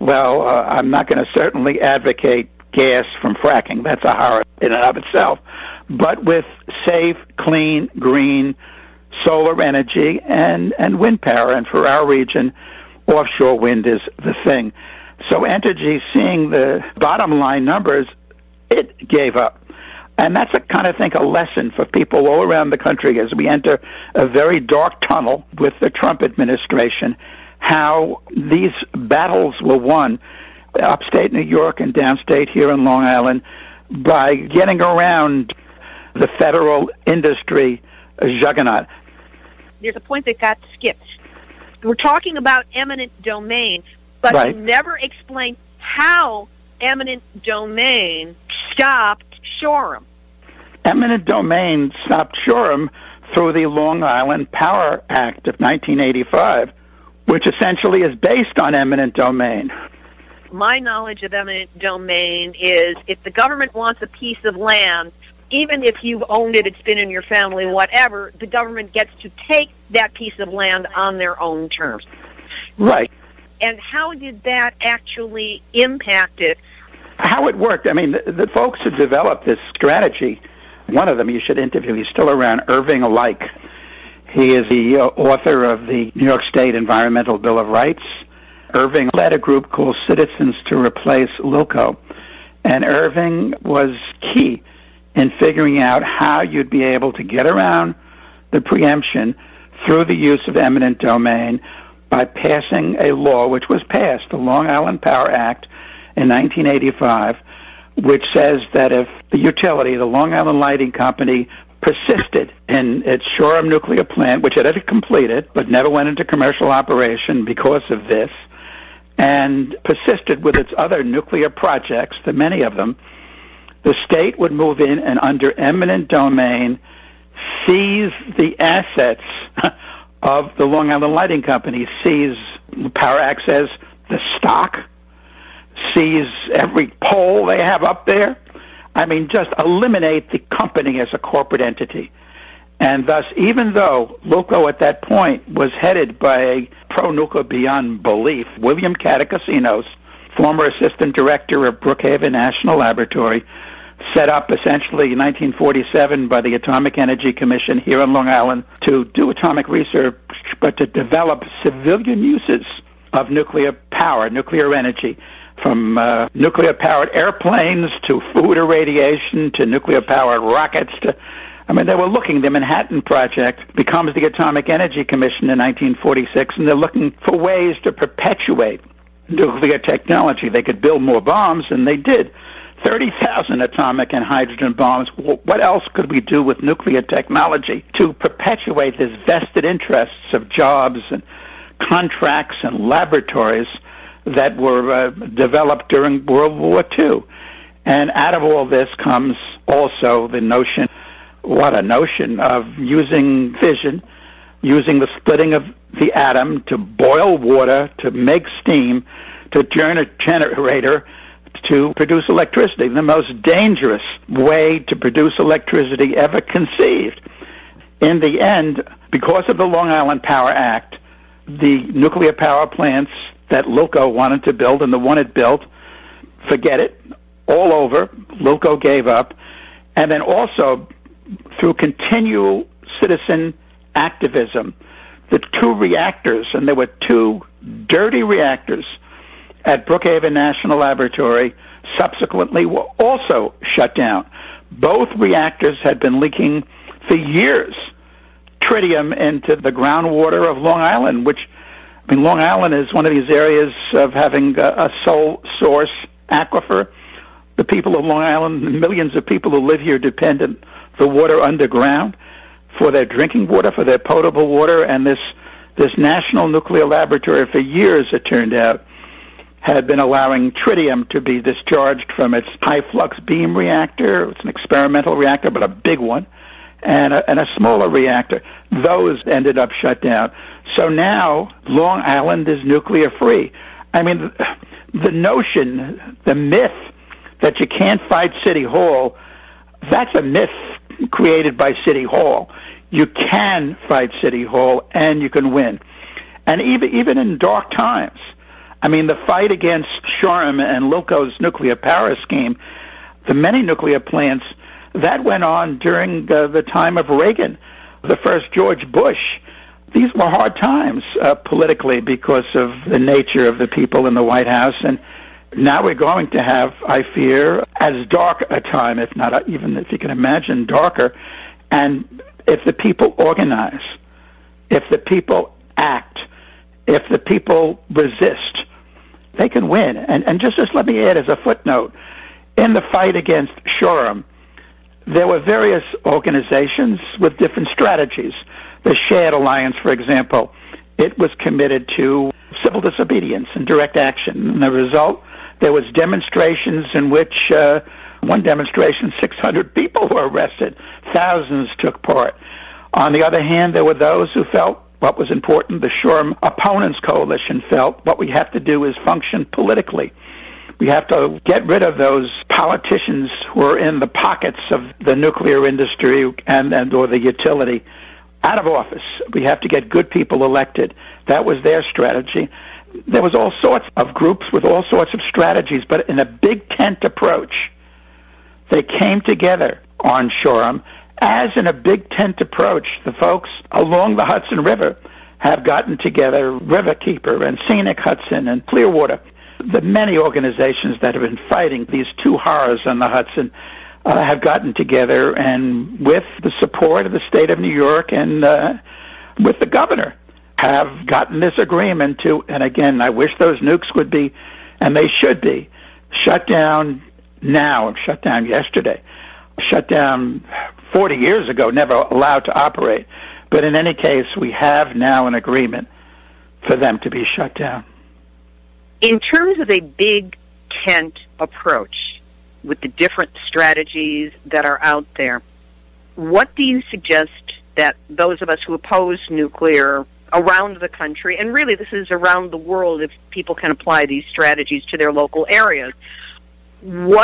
I'm not going to certainly advocate gas from fracking. That's a horror in and of itself. But with safe, clean, green solar energy and wind power. And for our region, offshore wind is the thing. So Entergy, seeing the bottom line numbers, it gave up. And that's a lesson for people all around the country as we enter a very dark tunnel with the Trump administration, how these battles were won upstate New York and downstate here in Long Island by getting around the federal industry juggernaut. There's a point that got skipped. We're talking about eminent domain, but right. You never explained how eminent domain stopped Shoreham. Eminent domain stopped Shoreham through the Long Island Power Act of 1985, which essentially is based on eminent domain. My knowledge of eminent domain is if the government wants a piece of land, even if you've owned it, it's been in your family, whatever, the government gets to take that piece of land on their own terms. Right. And how did that actually impact it? How it worked, the folks who developed this strategy, one of them you should interview, he's still around, Irving Alike. He is the author of the New York State Environmental Bill of Rights. Irving led a group called Citizens to Replace Lilco. And Irving was key in figuring out how you'd be able to get around the preemption through the use of eminent domain by passing a law which was passed, the Long Island Power Act in 1985, which says that if the utility, the Long Island Lighting Company, persisted in its Shoreham nuclear plant, which it had completed but never went into commercial operation because of this, and persisted with its other nuclear projects, the many of them, the state would move in and under eminent domain seize the assets of the Long Island Lighting Company, seize, the Power Act says, the stock, seize every pole they have up there. I mean, just eliminate the company as a corporate entity. And thus, even though LULCO at that point was headed by a pro-nuclear beyond belief, William Catacasinos, former assistant director of Brookhaven National Laboratory, set up essentially in 1947 by the Atomic Energy Commission here on Long Island to do atomic research, but to develop civilian uses of nuclear power, nuclear energy, from nuclear-powered airplanes to food irradiation to nuclear-powered rockets to... I mean, they were looking, the Manhattan Project becomes the Atomic Energy Commission in 1946, and they're looking for ways to perpetuate nuclear technology. They could build more bombs, and they did. 30,000 atomic and hydrogen bombs. What else could we do with nuclear technology to perpetuate this vested interests of jobs and contracts and laboratories that were developed during World War II? And out of all this comes also the notion, what a notion, of using fission, using the splitting of the atom to boil water, to make steam, to turn a generator to produce electricity, the most dangerous way to produce electricity ever conceived. In the end, because of the Long Island Power Act, the nuclear power plants that LULCO wanted to build and the one it built, forget it, all over, LULCO gave up, and then also through continual citizen activism, the two reactors, and there were two dirty reactors at Brookhaven National Laboratory, subsequently were also shut down. Both reactors had been leaking for years tritium into the groundwater of Long Island, which, I mean, Long Island is one of these areas of having a sole source aquifer. The people of Long Island, millions of people who live here, depend on the water underground for their drinking water, for their potable water, and this National Nuclear Laboratory for years, it turned out, had been allowing tritium to be discharged from its high-flux beam reactor. It's an experimental reactor, but a big one, and a smaller reactor. Those ended up shut down. So now Long Island is nuclear-free. I mean, the notion, the myth that you can't fight City Hall, that's a myth created by City Hall. You can fight City Hall, and you can win. And even in dark times, I mean, the fight against Shoreham and LULCO's nuclear power scheme, the many nuclear plants, that went on during the time of Reagan, the first George Bush. These were hard times politically because of the nature of the people in the White House, and now we're going to have, I fear, as dark a time, if not even, if you can imagine, darker. And if the people organize, if the people act, if the people resist, they can win. And just let me add as a footnote, in the fight against Shoreham, there were various organizations with different strategies. The Shared Alliance, for example, it was committed to civil disobedience and direct action. And the result, there was demonstrations in which, one demonstration, 600 people were arrested. Thousands took part. On the other hand, there were those who felt what was important. The Shoreham Opponents Coalition felt what we have to do is function politically. We have to get rid of those politicians who are in the pockets of the nuclear industry and or the utility out of office. We have to get good people elected. That was their strategy. There was all sorts of groups with all sorts of strategies, but in a big tent approach, they came together on Shoreham. As in a big tent approach, the folks along the Hudson River have gotten together, Riverkeeper and Scenic Hudson and Clearwater. The many organizations that have been fighting these two horrors on the Hudson have gotten together, and with the support of the state of New York and with the governor, have gotten this agreement to, and again, I wish those nukes would be, and they should be, shut down now, shut down yesterday, shut down 40 years ago, never allowed to operate. But in any case, we have now an agreement for them to be shut down. In terms of a big tent approach with the different strategies that are out there, what do you suggest that those of us who oppose nuclear around the country, and really this is around the world if people can apply these strategies to their local areas, what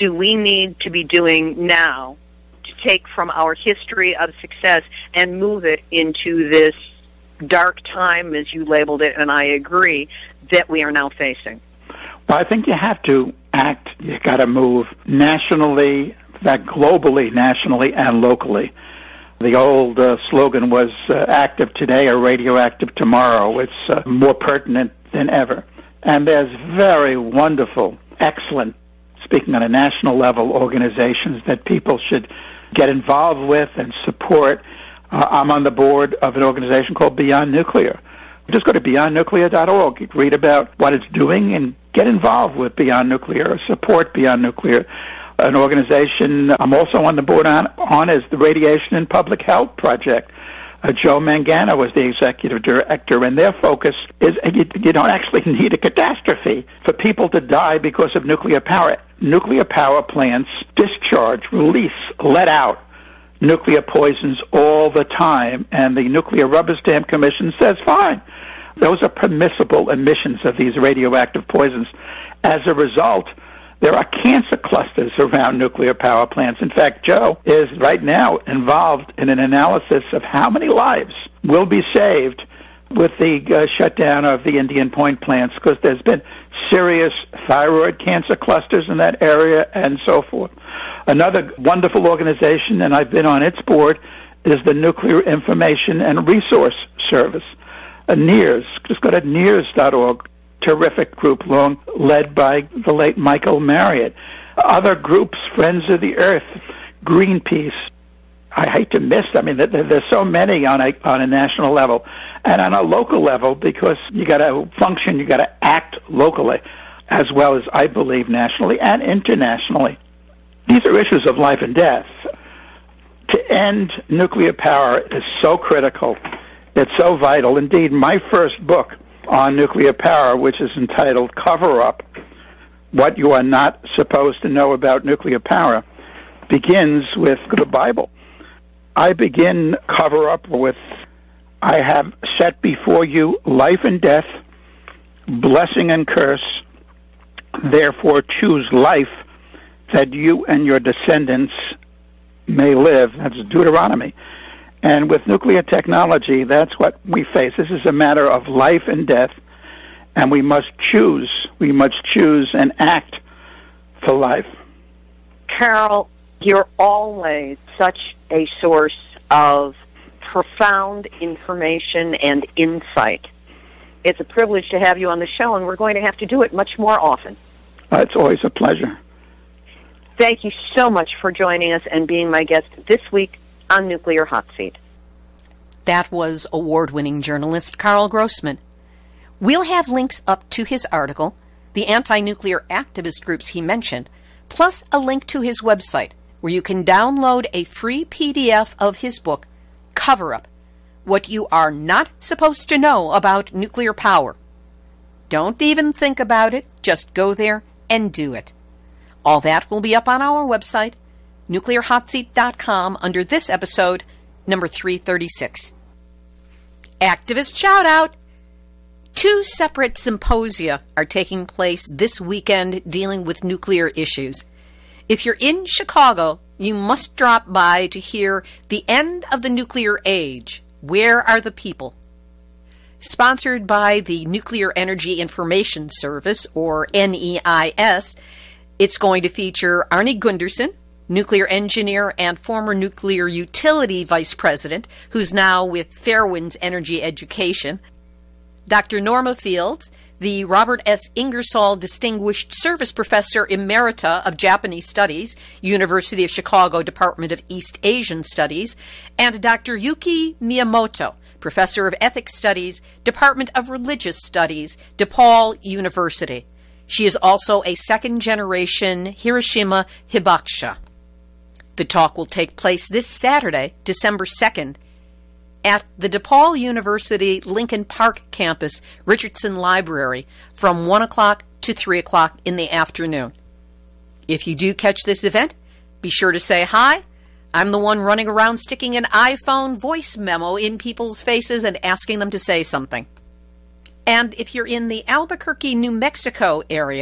do we need to be doing now to take from our history of success and move it into this dark time, as you labeled it, and I agree, that we are now facing? Well, I think you have to act. You got to move nationally, in fact, globally, nationally, and locally. The old slogan was active today or radioactive tomorrow. It's more pertinent than ever. And there's very wonderful, excellent, speaking on a national level, organizations that people should get involved with and support. I'm on the board of an organization called Beyond Nuclear. Just go to beyondnuclear.org, read about what it's doing, and get involved with Beyond Nuclear, or support Beyond Nuclear. An organization I'm also on the board on is the Radiation and Public Health Project. Joe Mangano was the executive director, and their focus is you don't actually need a catastrophe for people to die because of nuclear power. Nuclear power plants discharge, release, let out nuclear poisons all the time, and the Nuclear Rubber Stamp Commission says, fine, those are permissible emissions of these radioactive poisons. As a result, there are cancer clusters around nuclear power plants. In fact, Joe is right now involved in an analysis of how many lives will be saved with the shutdown of the Indian Point plants, because there's been serious thyroid cancer clusters in that area and so forth. Another wonderful organization, and I've been on its board, is the Nuclear Information and Resource Service, NIRS. Just go to NIRS.org. Terrific group, led by the late Michael Marriott. Other groups, Friends of the Earth, Greenpeace. I hate to miss. I mean, there's so many on a national level, and on a local level, because you got to function, you got to act locally, as well as I believe nationally and internationally. These are issues of life and death. To end nuclear power is so critical. It's so vital. Indeed, my first book on nuclear power, which is entitled Cover Up, What You Are Not Supposed to Know About Nuclear Power, begins with the Bible. I begin Cover Up with, I have set before you life and death, blessing and curse. Therefore choose life that you and your descendants may live. That's Deuteronomy. And with nuclear technology, that's what we face. This is a matter of life and death, and we must choose. We must choose and act for life. Carol, you're always such a source of profound information and insight. It's a privilege to have you on the show, and we're going to have to do it much more often. It's always a pleasure. Thank you so much for joining us and being my guest this week on Nuclear Hot Seat. That was award-winning journalist Carl Grossman. We'll have links up to his article, the anti-nuclear activist groups he mentioned, plus a link to his website, where you can download a free PDF of his book, Cover Up, What You Are Not Supposed to Know About Nuclear Power. Don't even think about it, just go there and do it. All that will be up on our website, nuclearhotseat.com, under this episode, number 336. Activist shout out! 2 separate symposia are taking place this weekend dealing with nuclear issues. If you're in Chicago, you must drop by to hear The End of the Nuclear Age. Where are the people? Sponsored by the Nuclear Energy Information Service, or NEIS, it's going to feature Arnie Gunderson, nuclear engineer and former nuclear utility vice president, who's now with Fairwinds Energy Education, Dr. Norma Fields, the Robert S. Ingersoll Distinguished Service Professor Emerita of Japanese Studies, University of Chicago Department of East Asian Studies, and Dr. Yuki Miyamoto, Professor of Ethics Studies, Department of Religious Studies, DePaul University. She is also a second-generation Hiroshima Hibakusha. The talk will take place this Saturday, December 2nd, at the DePaul University Lincoln Park campus, Richardson Library, from 1 o'clock to 3 o'clock in the afternoon. If you do catch this event, be sure to say hi. I'm the one running around sticking an iPhone voice memo in people's faces and asking them to say something. And if you're in the Albuquerque, New Mexico area,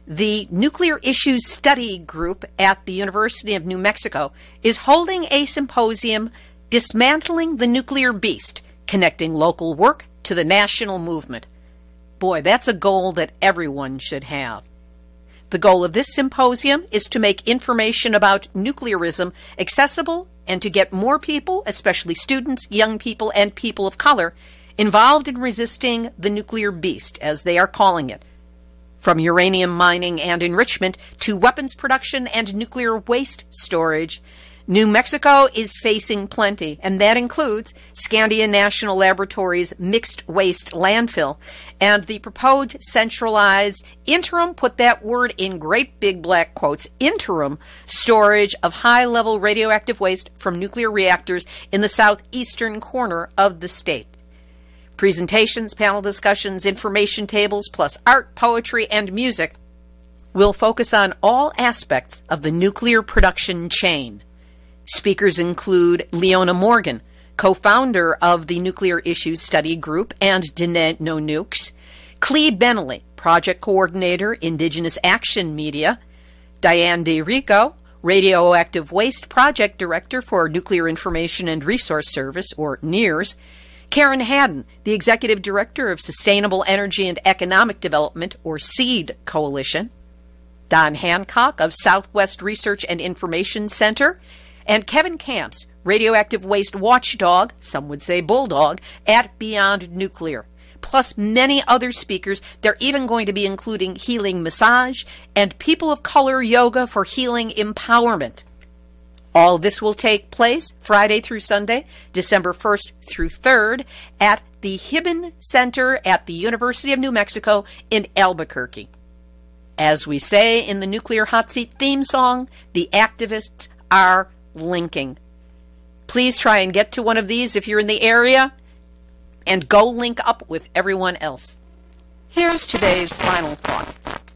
the Nuclear Issues Study Group at the University of New Mexico is holding a symposium, Dismantling the Nuclear Beast, Connecting Local Work to the National Movement. Boy, that's a goal that everyone should have. The goal of this symposium is to make information about nuclearism accessible and to get more people, especially students, young people, and people of color, involved in resisting the nuclear beast, as they are calling it. From uranium mining and enrichment to weapons production and nuclear waste storage, New Mexico is facing plenty, and that includes Scandia National Laboratory's mixed waste landfill and the proposed centralized interim, put that word in great big black quotes, interim storage of high-level radioactive waste from nuclear reactors in the southeastern corner of the state. Presentations, panel discussions, information tables, plus art, poetry, and music will focus on all aspects of the nuclear production chain. Speakers include Leona Morgan, co-founder of the Nuclear Issues Study Group and Dene No Nukes, Clee Bentley, project coordinator, Indigenous Action Media, Diane DeRico, radioactive waste project director for Nuclear Information and Resource Service, or NIRS, Karen Haddon, the executive director of Sustainable Energy and Economic Development, or SEED Coalition, Don Hancock of Southwest Research and Information Center, and Kevin Camps, radioactive waste watchdog, some would say bulldog, at Beyond Nuclear, plus many other speakers. They're even going to be including healing massage and people of color yoga for healing empowerment. All this will take place Friday through Sunday, December 1st through 3rd, at the Hibben Center at the University of New Mexico in Albuquerque. As we say in the Nuclear Hot Seat theme song, the activists are linking. Please try and get to one of these if you're in the area, and go link up with everyone else. Here's today's final thought.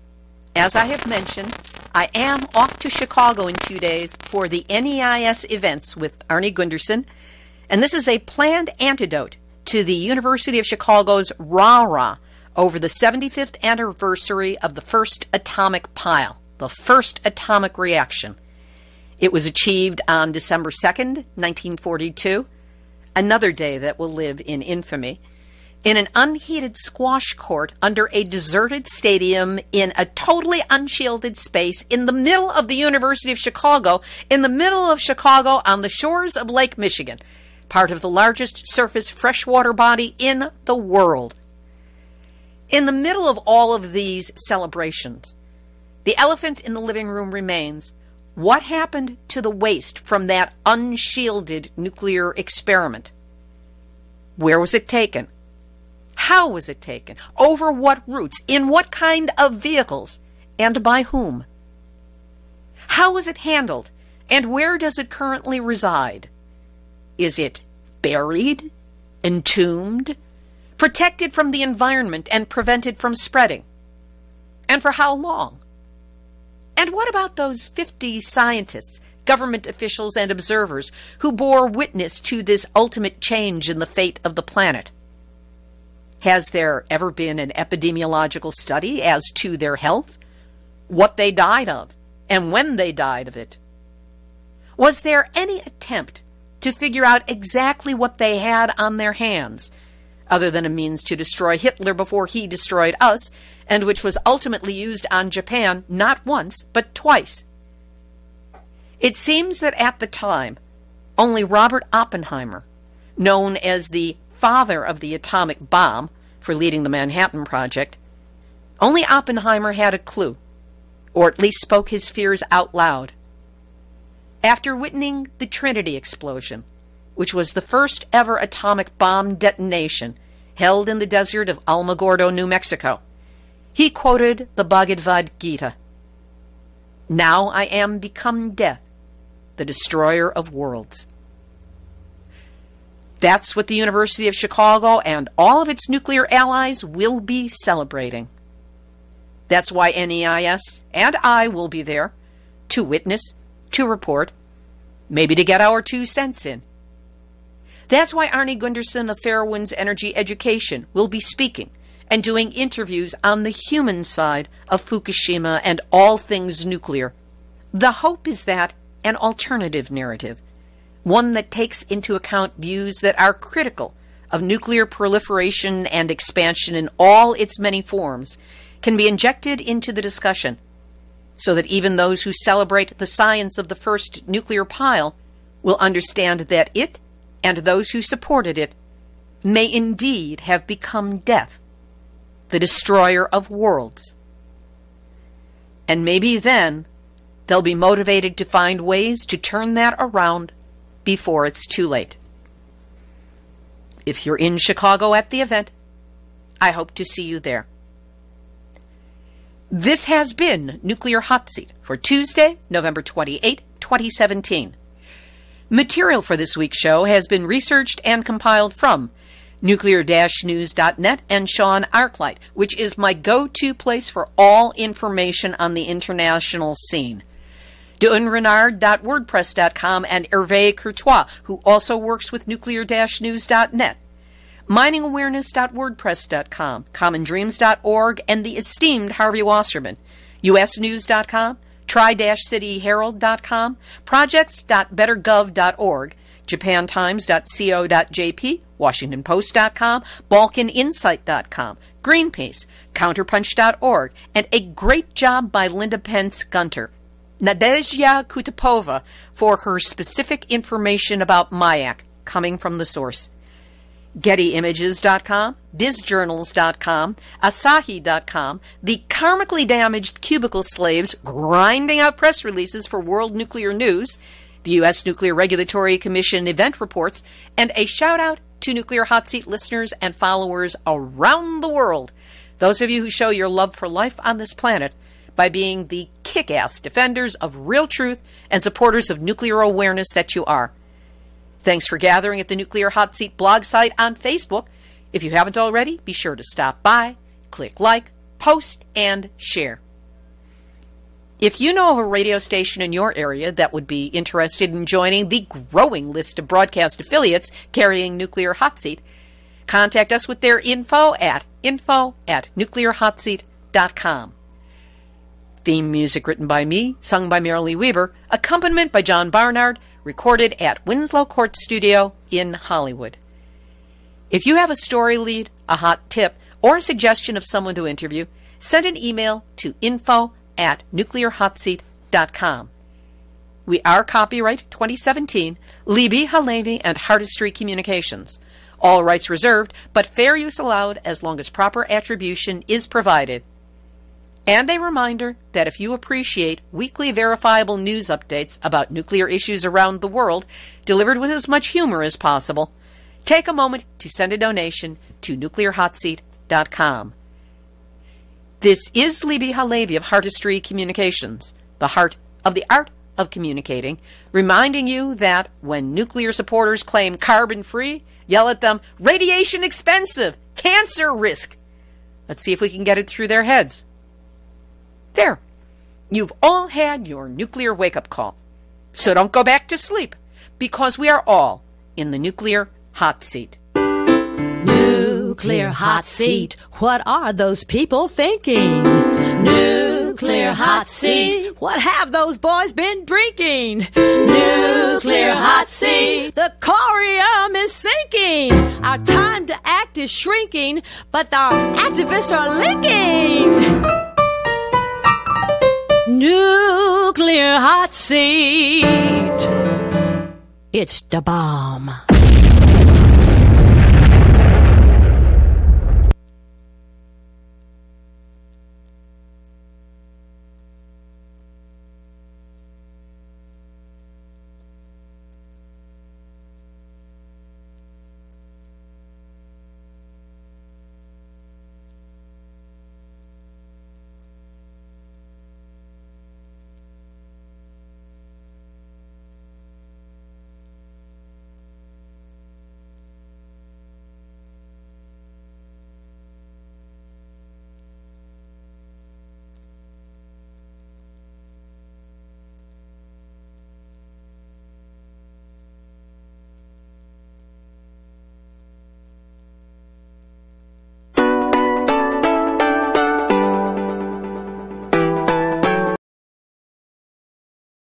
As I have mentioned, I am off to Chicago in 2 days for the NEIS events with Arnie Gunderson, and this is a planned antidote to the University of Chicago's rah-rah over the 75th anniversary of the first atomic pile, the first atomic reaction. It was achieved on December 2nd, 1942, another day that will live in infamy, in an unheated squash court under a deserted stadium in a totally unshielded space in the middle of the University of Chicago, in the middle of Chicago on the shores of Lake Michigan, part of the largest surface freshwater body in the world. In the middle of all of these celebrations, the elephant in the living room remains: what happened to the waste from that unshielded nuclear experiment? Where was it taken? How was it taken? Over what routes? In what kind of vehicles? And by whom? How was it handled? And where does it currently reside? Is it buried? Entombed? Protected from the environment and prevented from spreading? And for how long? And what about those 50 scientists, government officials, and observers who bore witness to this ultimate change in the fate of the planet? Has there ever been an epidemiological study as to their health, what they died of, and when they died of it? Was there any attempt to figure out exactly what they had on their hands, other than a means to destroy Hitler before he destroyed us, and which was ultimately used on Japan not once, but twice? It seems that at the time, only Robert Oppenheimer, known as the father of the atomic bomb for leading the Manhattan Project, only Oppenheimer had a clue, or at least spoke his fears out loud. After witnessing the Trinity explosion, which was the first ever atomic bomb detonation held in the desert of Alamogordo, New Mexico, he quoted the Bhagavad Gita: "Now I am become death, the destroyer of worlds." That's what the University of Chicago and all of its nuclear allies will be celebrating. That's why NEIS and I will be there to witness, to report, maybe to get our 2 cents in. That's why Arnie Gunderson of Fairwinds Energy Education will be speaking and doing interviews on the human side of Fukushima and all things nuclear. The hope is that an alternative narrative, one that takes into account views that are critical of nuclear proliferation and expansion in all its many forms, can be injected into the discussion, so that even those who celebrate the science of the first nuclear pile will understand that it, and those who supported it, may indeed have become death, the destroyer of worlds. And maybe then they'll be motivated to find ways to turn that around before it's too late. If you're in Chicago at the event, I hope to see you there. This has been Nuclear Hot Seat for Tuesday, November 28, 2017. Material for this week's show has been researched and compiled from nuclear-news.net and Sean Arclight, which is my go-to place for all information on the international scene. DeUnrenard.wordpress.com and Hervé Courtois, who also works with nuclear-news.net. MiningAwareness.wordpress.com, CommonDreams.org, and the esteemed Harvey Wasserman. USNews.com, Tri-Cityherald.com, Projects.bettergov.org, JapanTimes.co.jp, WashingtonPost.com, BalkanInsight.com, Greenpeace, Counterpunch.org, and a great job by Linda Pence Gunter. Nadezhda Kutapova for her specific information about MAYAC, coming from the source. GettyImages.com, BizJournals.com, Asahi.com, the karmically damaged cubicle slaves grinding out press releases for World Nuclear News, the U.S. Nuclear Regulatory Commission event reports, and a shout-out to Nuclear Hot Seat listeners and followers around the world, those of you who show your love for life on this planet by being the kick-ass defenders of real truth and supporters of nuclear awareness that you are. Thanks for gathering at the Nuclear Hot Seat blog site on Facebook. If you haven't already, be sure to stop by, click like, post, and share. If you know of a radio station in your area that would be interested in joining the growing list of broadcast affiliates carrying Nuclear Hot Seat, contact us with their info at nuclearhotseat.com. Theme music written by me, sung by Marilee Weber, accompaniment by John Barnard, recorded at Winslow Court Studio in Hollywood. If you have a story lead, a hot tip, or a suggestion of someone to interview, send an email to info@nuclearhotseat.com. We are copyright 2017, Libby Halevi and Hardestry Communications. All rights reserved, but fair use allowed as long as proper attribution is provided. And a reminder that if you appreciate weekly verifiable news updates about nuclear issues around the world, delivered with as much humor as possible, take a moment to send a donation to nuclearhotseat.com. This is Libby Halevi of Hardestry Communications, the heart of the art of communicating, reminding you that when nuclear supporters claim carbon-free, yell at them, radiation expensive, cancer risk. Let's see if we can get it through their heads. There. You've all had your nuclear wake-up call. So don't go back to sleep, because we are all in the Nuclear Hot Seat. Nuclear Hot Seat. What are those people thinking? Nuclear Hot Seat. What have those boys been drinking? Nuclear Hot Seat. The corium is sinking. Our time to act is shrinking, but our activists are linking. Nuclear Hot Seat. It's the bomb.